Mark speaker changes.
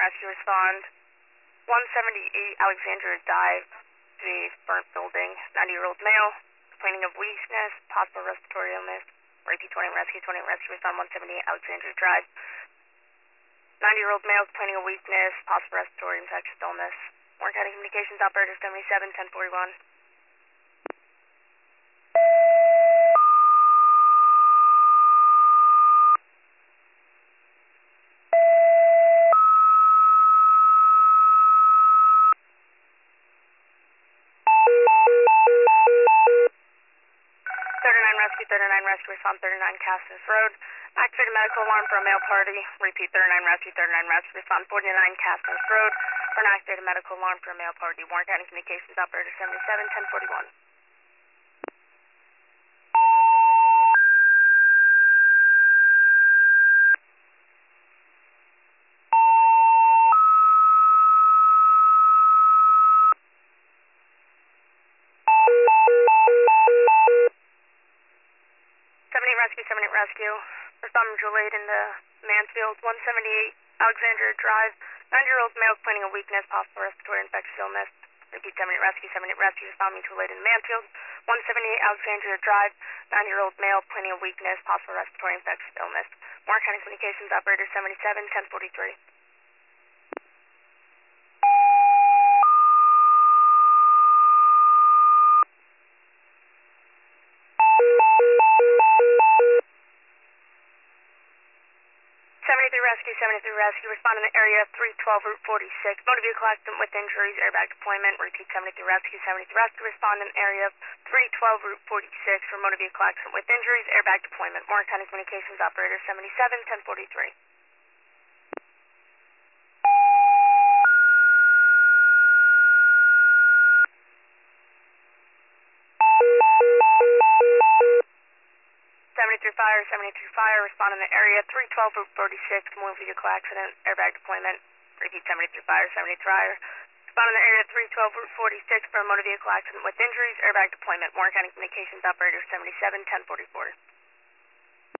Speaker 1: rescue respond. 178 Alexandria Drive, the burnt building. 90-year-old male, complaining of weakness, possible respiratory illness. Repeat 20 rescue respond 178 Alexandria Drive. 90-year-old male, complaining of weakness, possible respiratory infectious illness. Warren County Communications Operator 77 1041. 39 rescue respond 39 Castles Road. Activated medical alarm for a male party. Repeat 39 rescue respond 49 Castles Road for an activated medical alarm for a male party. Warren County Communications Operator 77 1041. 78 rescue. Respond mutual aid in the Mansfield 178 Alexandria Drive. 90-year-old male complaining of weakness, possible respiratory infectious illness. Repeat 78 rescue. Respond mutual aid in Mansfield 178 Alexandria Drive. 90-year-old male complaining of weakness, possible respiratory infectious illness. Warren County Communications Operator 77 1043. 73 rescue, respond in the area 312 Route 46. Motor vehicle accident with injuries, airbag deployment. Repeat 73 rescue, respond in the area 312 Route 46 for motor vehicle accident with injuries, airbag deployment. Warren County Communications Operator 77 1043. 73 Fire, respond in the area 312 Route 46, motor vehicle accident, airbag deployment. Repeat 73 Fire. Respond in the area 312 Route 46 for a motor vehicle accident with injuries, airbag deployment. Warren County Communications Operator 77 1044.